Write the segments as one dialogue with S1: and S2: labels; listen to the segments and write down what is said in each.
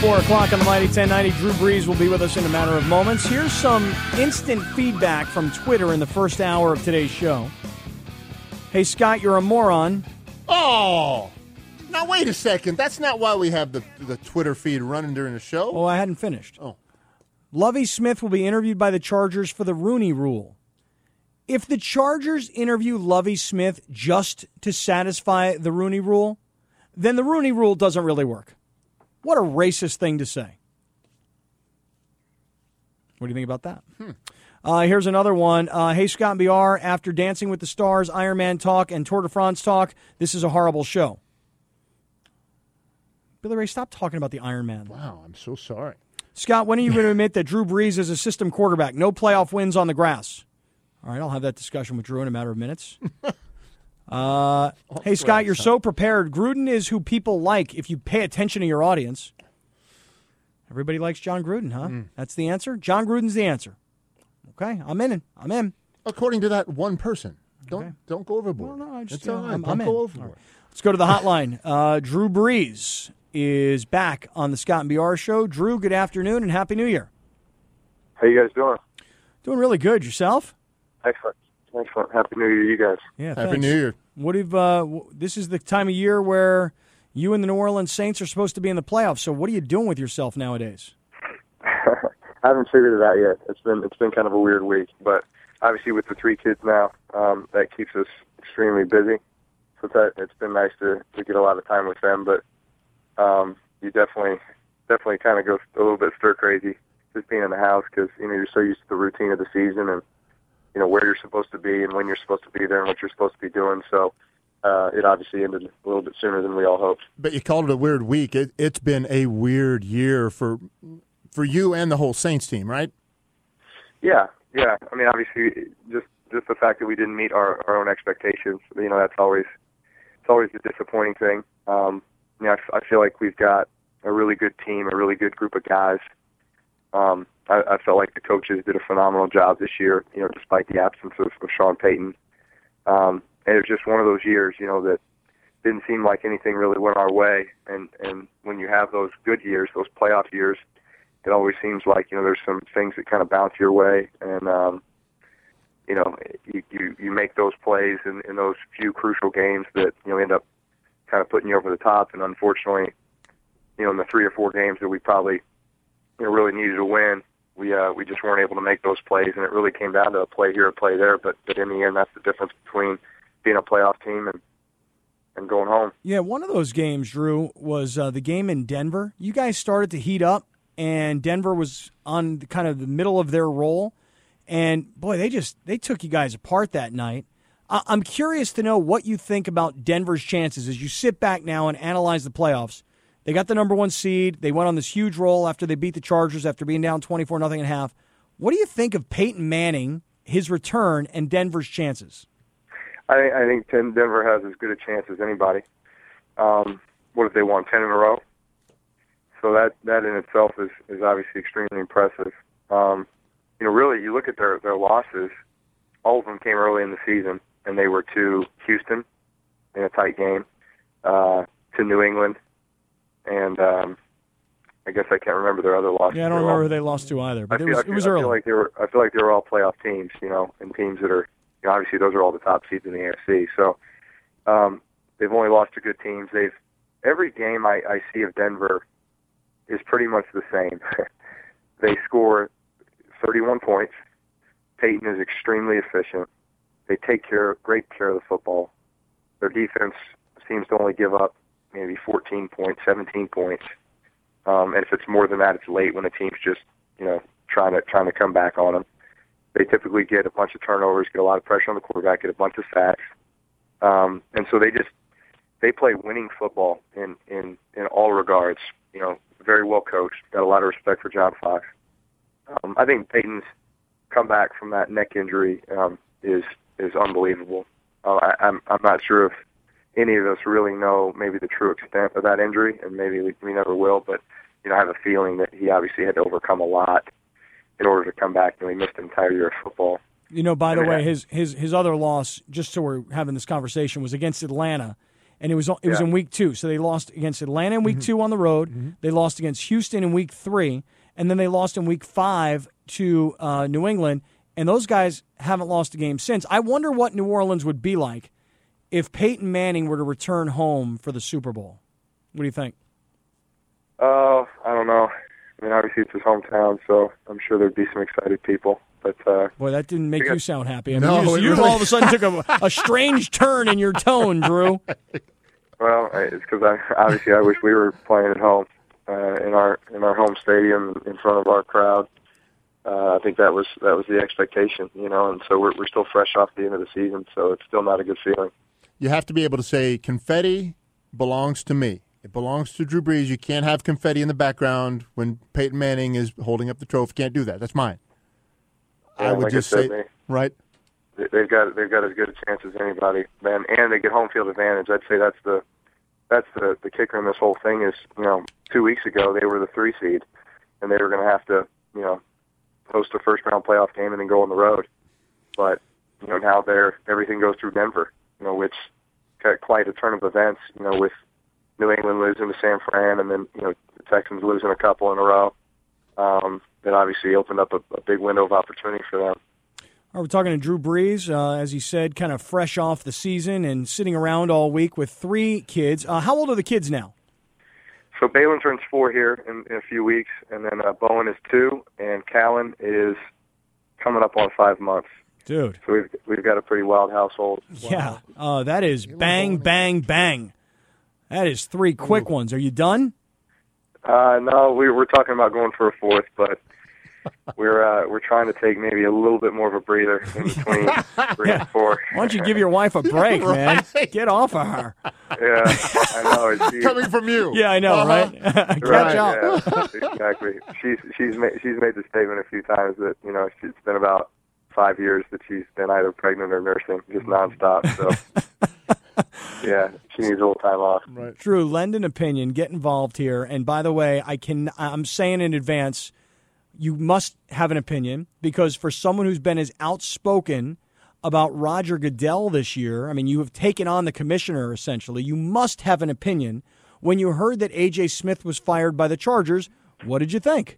S1: 4 o'clock on the Mighty 1090. Drew Brees will be with us in a matter of moments. Here's some instant feedback from Twitter in the first hour of today's show. Hey, Scott, you're a moron.
S2: Oh, now wait a second. That's not why we have the Twitter feed running during the show.
S1: Oh, I hadn't finished.
S2: Oh.
S1: Lovie Smith will be interviewed by the Chargers for the Rooney Rule. If the Chargers interview Lovie Smith just to satisfy the Rooney Rule, then the Rooney Rule doesn't really work. What a racist thing to say. What do you think about that? Here's another one. Hey, Scott and BR, after Dancing with the Stars, Iron Man talk, and Tour de France talk, this is a horrible show. Billy Ray, stop talking about the Iron Man.
S2: Wow, I'm so sorry.
S1: Scott, when are you going to admit that Drew Brees is a system quarterback? No playoff wins on the grass. All right, I'll have that discussion with Drew in a matter of minutes. Hey, Scott, you're so prepared. Gruden is who people like if you pay attention to your audience. Everybody likes John Gruden, huh? That's the answer? John Gruden's the answer. Okay, I'm in.
S2: According to that one person. Don't go overboard.
S1: Well, no,
S2: It's all right.
S1: I'm
S2: Don't
S1: in.
S2: go overboard.
S1: Right. Let's go to the hotline. Drew Brees is back on the Scott and BR show. Drew, good afternoon and Happy New Year.
S3: How you guys doing?
S1: Doing really good. Yourself?
S3: Excellent. Happy New Year, you guys.
S1: Yeah,
S2: Happy
S1: thanks.
S2: New Year.
S1: What have this is the time of year where you and the New Orleans Saints are supposed to be in the playoffs. So what are you doing with yourself nowadays?
S3: I haven't figured it out yet. It's been kind of a weird week, but obviously with the 3 kids now, that keeps us extremely busy. So it's been nice to get a lot of time with them. But you definitely kind of go a little bit stir crazy just being in the house because you're so used to the routine of the season and where you're supposed to be and when you're supposed to be there and what you're supposed to be doing. So it obviously ended a little bit sooner than we all hoped.
S2: But you called it a weird week. It's been a weird year for you and the whole Saints team, right?
S3: Yeah. I mean, obviously, just the fact that we didn't meet our own expectations, that's always the disappointing thing. I feel like we've got a really good team, a really good group of guys. I felt like the coaches did a phenomenal job this year, despite the absence of Sean Payton. And it was just one of those years, that didn't seem like anything really went our way. And when you have those good years, those playoff years, it always seems like, there's some things that kind of bounce your way. And, you make those plays in those few crucial games that, end up kind of putting you over the top. And unfortunately, in the 3 or 4 games that we probably really needed to win, we just weren't able to make those plays, and it really came down to a play here, a play there. But in the end, that's the difference between being a playoff team and going home.
S1: Yeah, one of those games, Drew, was the game in Denver. You guys started to heat up, and Denver was on kind of the middle of their roll. And, boy, they took you guys apart that night. I'm curious to know what you think about Denver's chances as you sit back now and analyze the playoffs. They got the number 1 seed. They went on this huge roll after they beat the Chargers after being down 24-0 at half. What do you think of Peyton Manning, his return, and Denver's chances?
S3: I think Denver has as good a chance as anybody. What if they won 10 in a row? So that in itself is obviously extremely impressive. Really, you look at their losses, all of them came early in the season, and they were to Houston in a tight game, to New England, and I guess I can't remember their other losses.
S1: Yeah, I don't remember who they lost to either, but it was early.
S3: I feel like they were all playoff teams, and teams that are, obviously those are all the top seeds in the AFC. So they've only lost to good teams. Every game I see of Denver is pretty much the same. They score 31 points. Peyton is extremely efficient. They take great care of the football. Their defense seems to only give up maybe 14 points, 17 points. And if it's more than that, it's late when the team's just, trying to come back on them. They typically get a bunch of turnovers, get a lot of pressure on the quarterback, get a bunch of sacks. And so they play winning football in all regards. Very well coached. Got a lot of respect for John Fox. I think Peyton's comeback from that neck injury is unbelievable. I'm not sure if any of us really know maybe the true extent of that injury, and maybe we never will. But I have a feeling that he obviously had to overcome a lot in order to come back, and he missed an entire year of football.
S1: By the way, his other loss, just so we're having this conversation, was against Atlanta. and it was in week 2. So they lost against Atlanta in week 2 on the road. They lost against Houston in week 3, and then they lost in week 5 to New England. And those guys haven't lost a game since. I wonder what New Orleans would be like if Peyton Manning were to return home for the Super Bowl. What do you think?
S3: I don't know. I mean, obviously it's his hometown, so I'm sure there'd be some excited people. But
S1: boy, that didn't make you sound happy. I mean,
S2: No,
S1: you
S2: really...
S1: all of a sudden took a strange turn in your tone, Drew.
S3: Well, it's because I wish we were playing at home in our home stadium in front of our crowd. I think that was the expectation, and so we're still fresh off the end of the season, so it's still not a good feeling.
S2: You have to be able to say, confetti belongs to me. It belongs to Drew Brees. You can't have confetti in the background when Peyton Manning is holding up the trophy. Can't do that. That's mine.
S3: Yeah,
S2: I would
S3: like
S2: just
S3: I said,
S2: say, right?
S3: They've got as good a chance as anybody, man, and they get home field advantage. I'd say that's the kicker in this whole thing is, 2 weeks ago they were the 3 seed, and they were going to have to, host a first-round playoff game and then go on the road. But, now everything goes through Denver, which got quite a turn of events, with New England losing to San Fran and then, the Texans losing a couple in a row. That obviously opened up a big window of opportunity for them.
S1: All right, we're talking to Drew Brees, as he said, kind of fresh off the season and sitting around all week with 3 kids. How old are the kids now?
S3: So Balin turns 4 here in a few weeks, and then Bowen is 2, and Callan is coming up on 5 months.
S1: Dude.
S3: So we've got a pretty wild household.
S1: Yeah, that is bang, bang, bang. That is 3 quick ones. Are you done?
S3: No, we're talking about going for a 4th, but we're trying to take maybe a little bit more of a breather in between 3 and 4.
S1: Why don't you give your wife a break, man? Get off of her.
S3: Yeah, I know.
S2: Coming from you.
S1: Yeah, I know, right? Catch up.
S3: Yeah, exactly. She's made the statement a few times that it's been about 5 years that she's been either pregnant or nursing, just nonstop. So yeah, she needs a little time off.
S2: Right.
S1: Drew, lend an opinion. Get involved here. And by the way, I'm saying in advance, you must have an opinion, because for someone who's been as outspoken about Roger Goodell this year, I mean, you have taken on the commissioner, essentially. You must have an opinion. When you heard that A.J. Smith was fired by the Chargers, what did you think?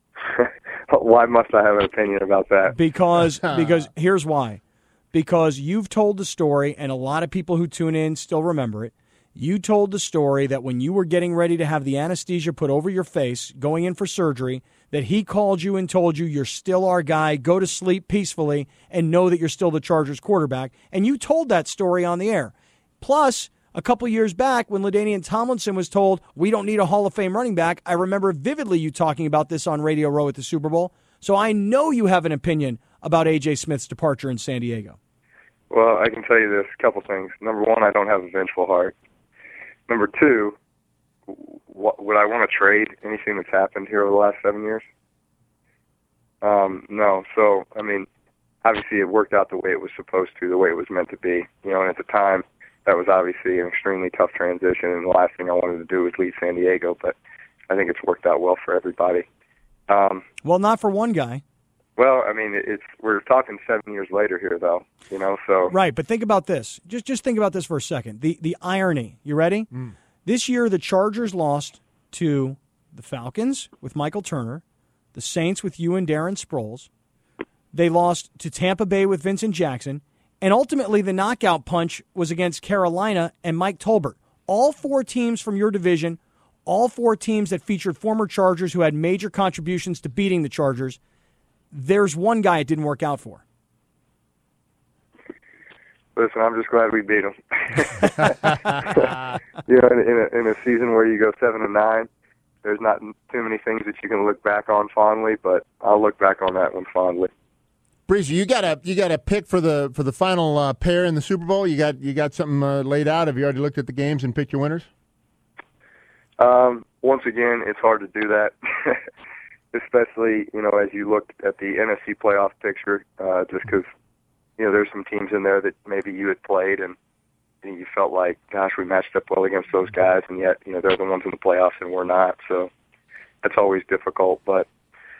S3: Why must I have an opinion about that?
S1: Because here's why. Because you've told the story, and a lot of people who tune in still remember it. You told the story that when you were getting ready to have the anesthesia put over your face, going in for surgery, that he called you and told you you're still our guy, go to sleep peacefully, and know that you're still the Chargers quarterback. And you told that story on the air. Plus, a couple years back when LaDainian Tomlinson was told, we don't need a Hall of Fame running back, I remember vividly you talking about this on Radio Row at the Super Bowl. So I know you have an opinion about A.J. Smith's departure in San Diego.
S3: Well, I can tell you this, a couple things. Number 1, I don't have a vengeful heart. Number 2, would I want to trade anything that's happened here over the last 7 years? No. So, I mean, obviously it worked out the way it was supposed to, the way it was meant to be. And at the time, that was obviously an extremely tough transition, and the last thing I wanted to do was leave San Diego, but I think it's worked out well for everybody.
S1: Well, not for one guy.
S3: Well, I mean, we're talking 7 years later here, though, so.
S1: Right, but think about this. Just think about this for a second. The irony. You ready? This year, the Chargers lost to the Falcons with Michael Turner, the Saints with you and Darren Sproles. They lost to Tampa Bay with Vincent Jackson, and ultimately the knockout punch was against Carolina and Mike Tolbert. All 4 teams from your division, all 4 teams that featured former Chargers who had major contributions to beating the Chargers. There's one guy it didn't work out for.
S3: Listen, I'm just glad we beat them. In a season where you go 7-9, there's not too many things that you can look back on fondly, but I'll look back on that one fondly.
S2: Breezy, you got a pick for the final pair in the Super Bowl. You got something laid out. Have you already looked at the games and picked your winners?
S3: Once again, it's hard to do that. Especially, as you look at the NFC playoff picture, just because, there's some teams in there that maybe you had played and you felt like, gosh, we matched up well against those guys, and yet, they're the ones in the playoffs and we're not. So that's always difficult. But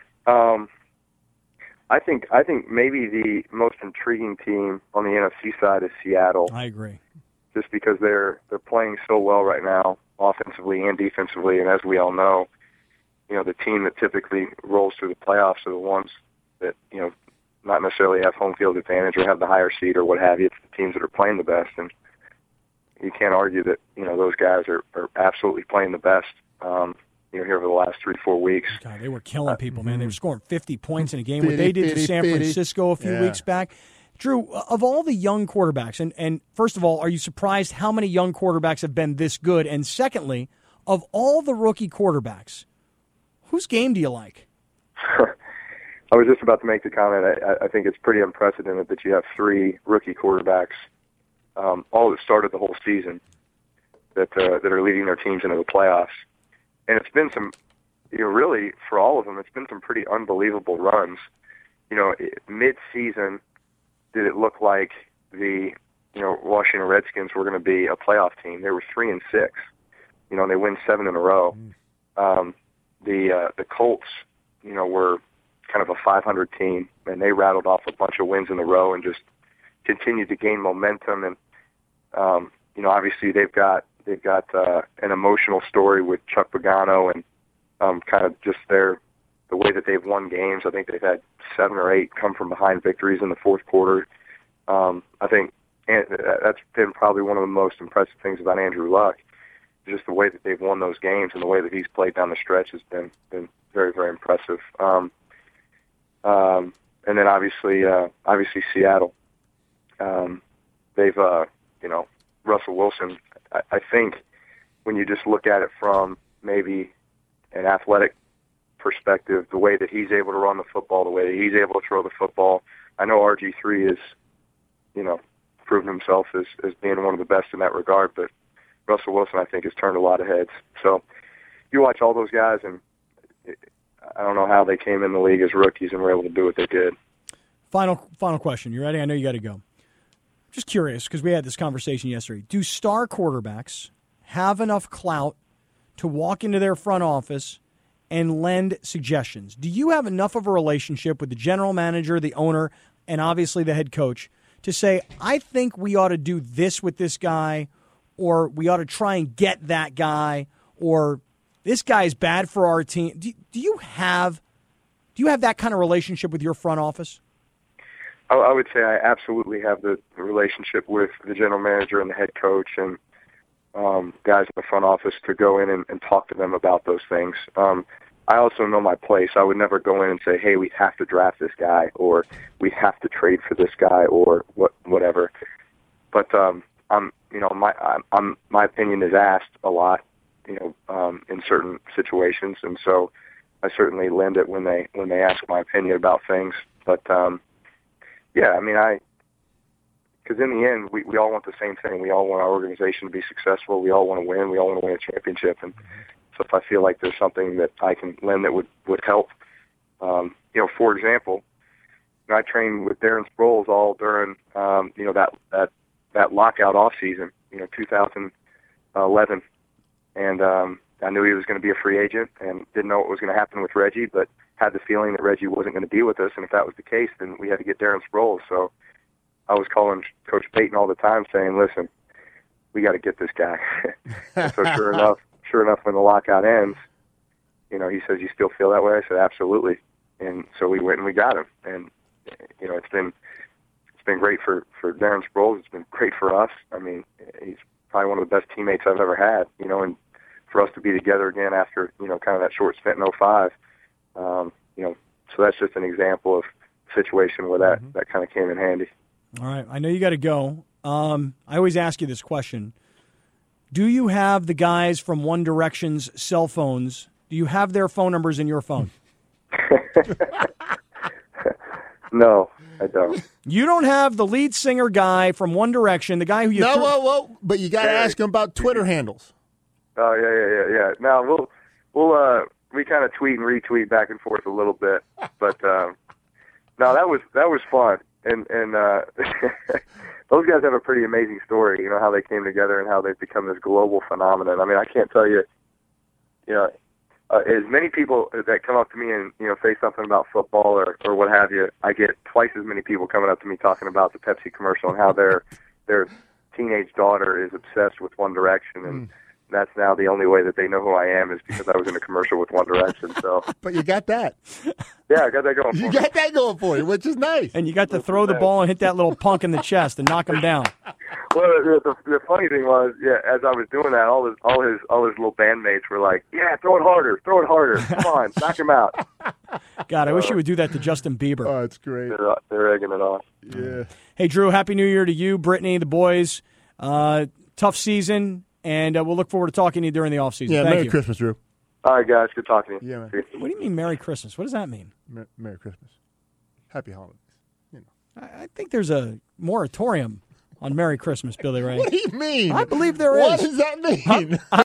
S3: I think maybe the most intriguing team on the NFC side is Seattle.
S1: I agree.
S3: just because they're playing so well right now, offensively and defensively. And as we all know, the team that typically rolls through the playoffs are the ones that, not necessarily have home field advantage or have the higher seed or what have you. It's the teams that are playing the best, and you can't argue that, those guys are absolutely playing the best, here over the last 3-4 weeks.
S1: God, they were killing people, man. They were scoring 50 points in a game. What they did to San Francisco a few weeks back. Drew, of all the young quarterbacks, and first of all, are you surprised how many young quarterbacks have been this good? And secondly, of all the rookie quarterbacks, whose game do you like?
S3: I was just about to make the comment. I think it's pretty unprecedented that you have 3 rookie quarterbacks, all that started the whole season, that are leading their teams into the playoffs. And it's been some, really, for all of them, it's been some pretty unbelievable runs. Mid-season, did it look like the, Washington Redskins were going to be a playoff team? They were 3-6. They win 7 in a row. The Colts, were kind of a 500 team, and they rattled off a bunch of wins in a row and just continued to gain momentum. And obviously they've got an emotional story with Chuck Pagano and kind of just the way that they've won games. I think they've had 7 or 8 come from behind victories in the fourth quarter. I think that's been probably one of the most impressive things about Andrew Luck. Just the way that they've won those games and the way that he's played down the stretch has been very, very impressive. And then obviously Seattle. They've Russell Wilson. I think when you just look at it from maybe an athletic perspective, the way that he's able to run the football, the way that he's able to throw the football. I know RG3 is, proven himself as being one of the best in that regard, but Russell Wilson, I think, has turned a lot of heads. So you watch all those guys, and I don't know how they came in the league as rookies and were able to do what they did.
S1: Final question. You ready? I know you got to go. Just curious, because we had this conversation yesterday. Do star quarterbacks have enough clout to walk into their front office and lend suggestions? Do you have enough of a relationship with the general manager, the owner, and obviously the head coach to say, I think we ought to do this with this guy, or we ought to try and get that guy, or this guy is bad for our team? Do you have that kind of relationship with your front office?
S3: I would say I absolutely have the relationship with the general manager and the head coach and guys in the front office to go in and talk to them about those things. I also know my place. I would never go in and say, hey, we have to draft this guy, or we have to trade for this guy, or whatever. But my opinion is asked a lot, in certain situations, and so I certainly lend it when they ask my opinion about things. But because in the end, we all want the same thing. We all want our organization to be successful. We all want to win. We all want to win a championship. And so if I feel like there's something that I can lend that would help, for example, I trained with Darren Sproles all during, that lockout off season, 2011. And I knew he was going to be a free agent and didn't know what was going to happen with Reggie, but had the feeling that Reggie wasn't going to be with us. And if that was the case, then we had to get Darren Sproles. So I was calling Coach Payton all the time saying, listen, we got to get this guy. So sure enough, when the lockout ends, he says, you still feel that way? I said, absolutely. And so we went and we got him. And, it's been great for Darren Sproles. It's been great for us. I mean, he's probably one of the best teammates I've ever had, and for us to be together again after, kind of that short stint in 2005, so that's just an example of a situation where that kind of came in handy.
S1: All right. I know you got to go. I always ask you this question. Do you have the guys from One Direction's cell phones? Do you have their phone numbers in your phone?
S3: No, I don't.
S1: You don't have the lead singer guy from One Direction, the guy who you...
S2: Whoa. But you got to ask him about Twitter handles.
S3: Oh, yeah. Now, we kind of tweet and retweet back and forth a little bit. But, no, that was fun. And those guys have a pretty amazing story, how they came together and how they've become this global phenomenon. I mean, I can't tell you, as many people that come up to me and, say something about football or what have you, I get twice as many people coming up to me talking about the Pepsi commercial and how their teenage daughter is obsessed with One Direction, and that's now the only way that they know who I am is because I was in a commercial with One Direction. So,
S2: But you got that.
S3: yeah, I got that going.
S2: You got that going for you, which is nice.
S1: And you got to throw the ball and hit that little punk in the chest and knock him down.
S3: Well, the funny thing was, as I was doing that, all his little bandmates were like, "Yeah, throw it harder, come on, knock him out."
S1: God, I wish you would do that to Justin Bieber.
S2: Oh, it's great.
S3: They're egging it on.
S2: Yeah.
S1: Hey, Drew, Happy New Year to you, Brittany, the boys. Tough season, and we'll look forward to talking to you during the offseason.
S2: Yeah,
S1: Thank
S2: Merry
S1: you.
S2: Christmas, Drew.
S3: All right, guys, good talking to you.
S2: Yeah, man.
S1: What do you mean Merry Christmas? What does that mean?
S2: Merry Christmas. Happy holidays. You know.
S1: I think there's a moratorium on Merry Christmas, Billy Ray.
S2: What do you mean?
S1: I believe there
S2: What
S1: is.
S2: does that mean?